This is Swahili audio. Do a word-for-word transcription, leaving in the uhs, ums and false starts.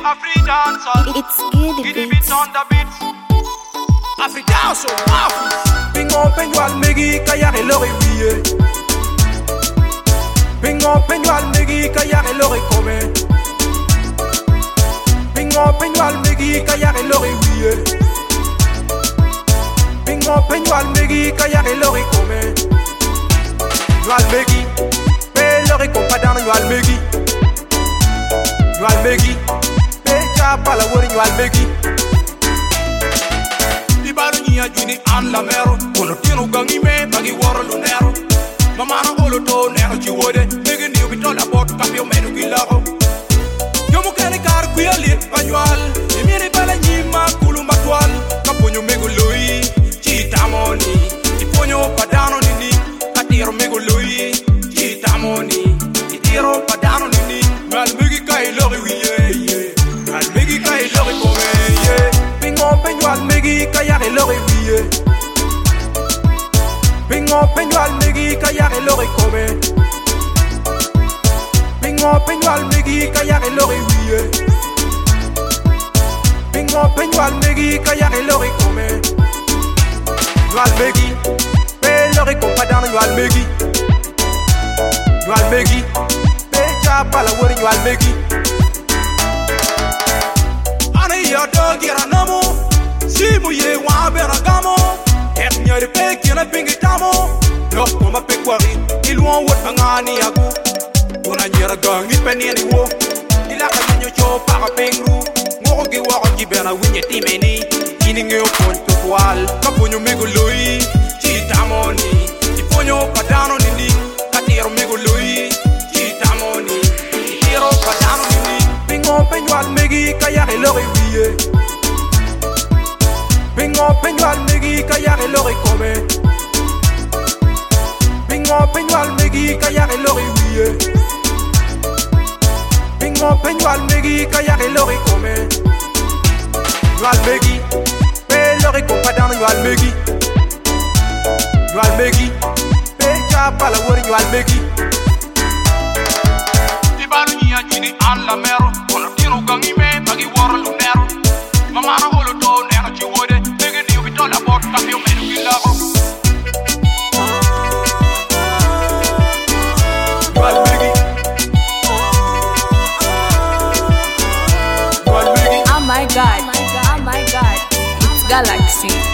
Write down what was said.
Afri dancehall. It's Giddy Giddy Beats. beats on the beats. Afri dancehall, Afri. Pingo peñual megi kayare lori wiye. Pingo peñual megi kayare lori come. Pingo peñual megi kayare lori wiye. Pingo peñual megi kayare lori come. Yual megi, pe lori compadano yual megi. Yual megi, pe chapa wori yual megi. Ibaru niya jini an la mero. Kono tino gangi me bagi waro lunero. Mamana olo to nero chiwode. Megi niyo bitola bot kapio menu gilaho. Yomu kene kar kuyali panyual. Imiri bala nyima kulu matwal. Kaponyo mego lui, chitamoni. Iponyo padano nini. Katiro mego lui, chitamoni. Itiro padano nini. Mal megi kai lori wiye. Mal megi kai lori kome ye. Pingo peñual megi kayare lori wiye. Pingo peñual megi kayare lori come. Pingo peñual megi kayare lori wiye. Pingo peñual megi kayare lori come. Yual megi, pe lori compadano yual megi. Yual megi, pe chapa la wori yual megi. Ane ya dogi ranamo. Simu ye wa bera gamo. Et nyari pe kina pingi tamo. Yo koma pe kwari. Ilwan wot angani yagu. Una nyera gangi peni ani wo. Ila kanyo cho para pengru. Ngoko gi wako jibena winye timeni. Ini ngeo ponto kwal. Kaponyo mego lui. Chitamoni. Iponyo padano nini. Katiro mego lui. Chitamoni. Itiro padano nini. Pingo peñual megi kayare lori wiye. Pingo peñual megi kayare lori come. Pingo peñual megi kayare lori wiye. Pingo peñual megi kayare lori come. Yual megi, pe lori compadano yual megi. Yual megi, pe chapa la wori yual megi. Ibaru niya jini an la mero. Kono tino gangi me bagi waro lunero. Mamana olo to nero chiwode. Megi niyo bitola bot kapio menu gilaho. Yual megi. Yual megi. Oh my god, oh my god, it's Galaxy.